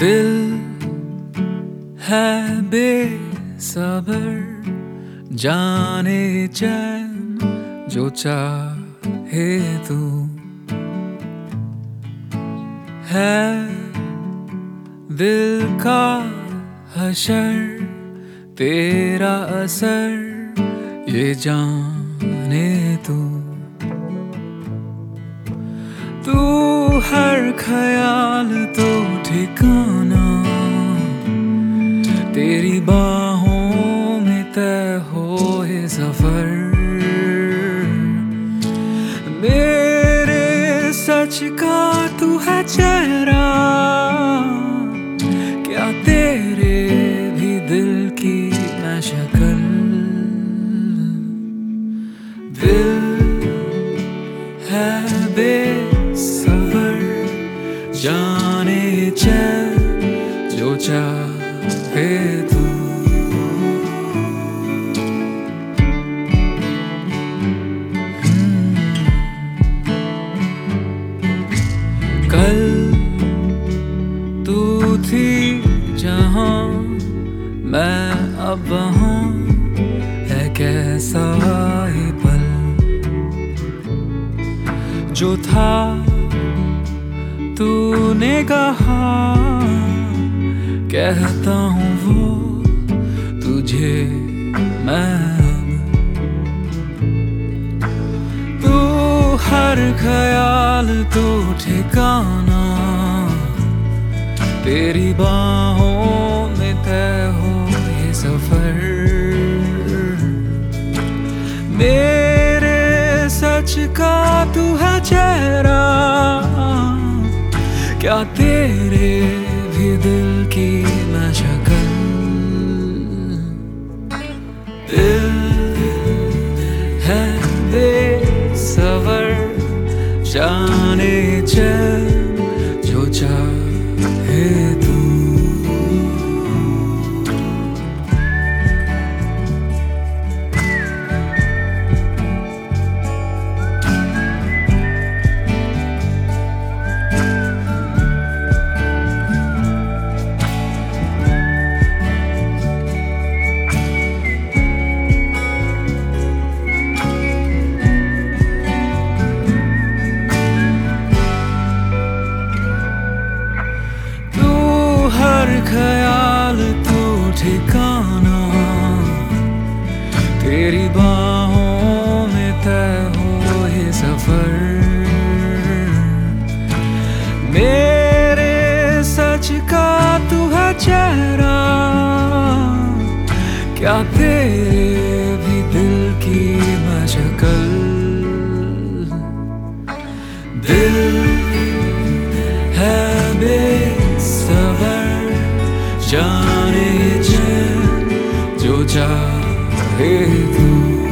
दिल है बेसब्र, जाने चैन जो चाहे तू। है दिल का हशर तेरा असर, ये जाने तू। तू हर ख्याल तो ठिकाना, तेरी बाहों में तय हो ये सफर। मेरे सच का तू है चेहरा, क्या तेरे भी दिल की मैं शक्ल। दिल है बेसब्र, जाने चैन जो चाहे तू। कल तू थी जहां, मैं अब वहां, है कैसा ये पल। जो था तूने कहा, कहता हूँ वो तुझे मैं अब। तू हर ख्याल तो ठिकाना, तेरी बाहों में तय हो ये सफर। मेरे सच का तू है चेहरा, क्या तेरे भी दिल की मैं शक्ल। दिल है बेसब्र, जाने चैन जो चाहे तू। ख्याल तो ठिकाना, तेरी बाहों में तय हो ये सफर। मेरे सच का तू है चेहरा, क्या तेरे भी दिल की मैं शक्ल। दिल है बेसब्र, जाने चैन जो चाहे तू।